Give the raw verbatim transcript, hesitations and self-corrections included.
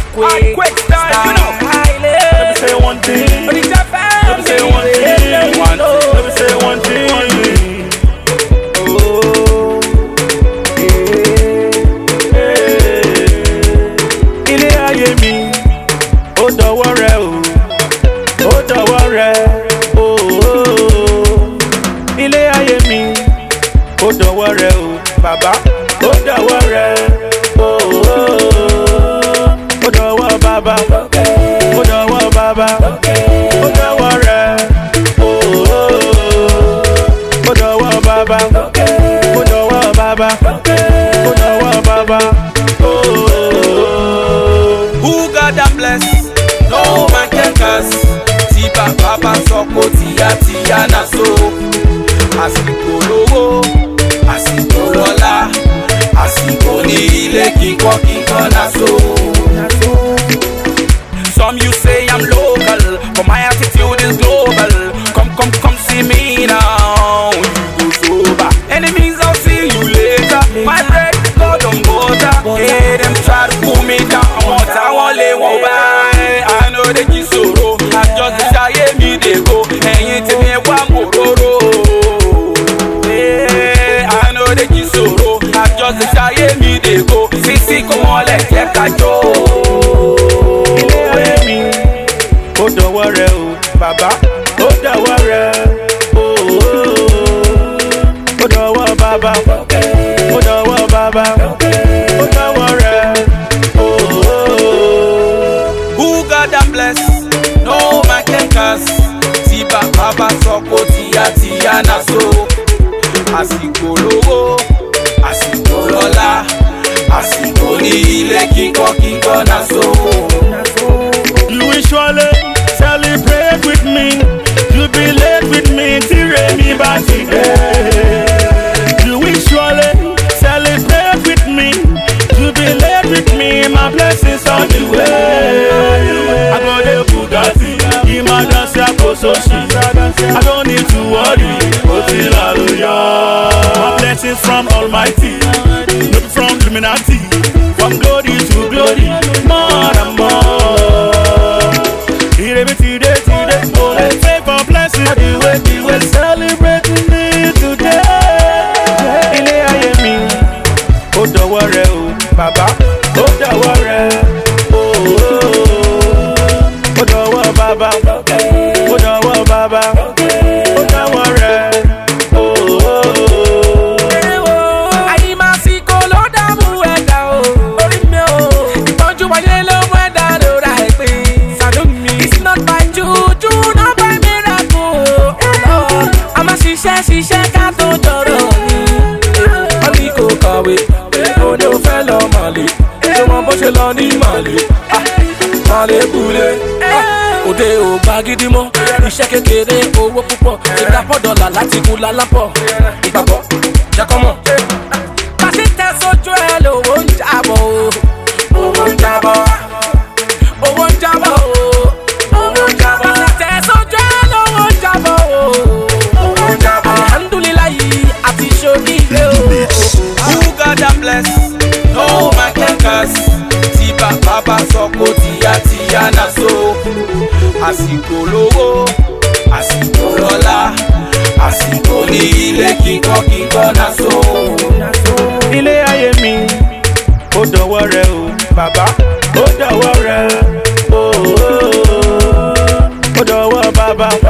Earthquake, Earthquake style, you know. Let me say one thing. Let me say one thing. One thing. Let me say one thing. One thing. Oh, yeah. Ilé ayé mi, ó dọwọ́ rẹ o, ó dọwọ́ rẹ o. Ilé ayé mi, ó dọwọ́ rẹ o, bàbá, ó dọwọ́ rẹ o. Ó dọwọ́ bàbá, ó dọwọ́ bàbá, ó dọwọ́ rẹ o. Ó dọwọ́ bàbá, ó dọwọ́ bàbá, ó dọwọ́ bàbá. Who God and bless, no man can curse. Tiba baba soko tia tia na so. Àsìkò lówó, àsìkò lọ́lá, àsìkò ní ilé kíkọ́ kíkọ́ na so. Some you say I'm local, but my attitude is global. Come, come, come see me now. You go sober. Enemies, I'll see you later. My bread, God on water. Hey, them try to pull me down. What I want, they won't buy. I know they get sorrow. I just desire me, they go. And you tell me one more. Hey, I know they get sorrow. I just desire me, they go. See, see, come on, let's get a joke. Ó dọwọ́ rẹ o, bàbá, ó dọwọ́ rẹ o. Ó dọwọ́ bàbá, ó dọwọ́ bàbá, ó dọwọ́ rẹ o. Who God and bless, no man can curse. Tiba bàbá sọ̀kò tíya tíya na so. Àsìkò lówó, àsìkò lọ́lá, àsìkò ní ilé kíkọ́ kíkọ́ na so. You will surely celebrate with me, jubilate with me, tire me back today. You will surely celebrate with me, jubilate with me, my blessings on the way. I got a Bugatti, Imadansi Akososhi. I don't need to worry, until hallelujah. My blessings from Almighty, not from Illuminati, from glory to glory, more and more. Today, today, oh, let's pray for blessing. The way we will celebrate me today. Ilé ayé mi, ó dọwọ́ rẹ o, bàbá, ó dọwọ́ rẹ o. Ó dọwọ́ bàbá, ó dọwọ́ bàbá, ó dọwọ́ rẹ o. Ayé máa sì kó ló dààmú ẹ̀dá o, orí mi o, ìtọ́jú wáyé ló mú ẹ̀dá lóra ẹ̀ pé. Not by juju, not by miracle. I'ma ṣiṣẹ́ ṣiṣẹ́ ká tó jọrọ̀ ni. Wọ́n ní kò kàwé, ó ní ó fẹ́ lọ Màlé. Ṣé wọ́n bó ṣe lọ ní Màlé? Màlé kúlé. Òde ò gba gidi mọ́. Iṣẹ́ kékeré, owó púpọ̀. Ìgbàpọ̀ dọ́là láti kú lálápọ̀. Ìgbàgbọ́, jẹ́ kọ́ mọ̀. Pàṣẹ tẹ sójú ẹ lówó ń jábọ̀ o. Owó ń jábọ̀. Owó ń jábọ̀ o. Who God and bless, no man can curse. Tiba baba sọ̀kò tíya tíya na so. Àsìkò lówó, àsìkò lọ́lá, àsìkò ní ilé kíkọ́ kíkọ́ na so. Ilé ayé mi, ó dọwọ́ rẹ o, bàbá, ó dọwọ́ rẹ o. Ó dọwọ́ bàbá.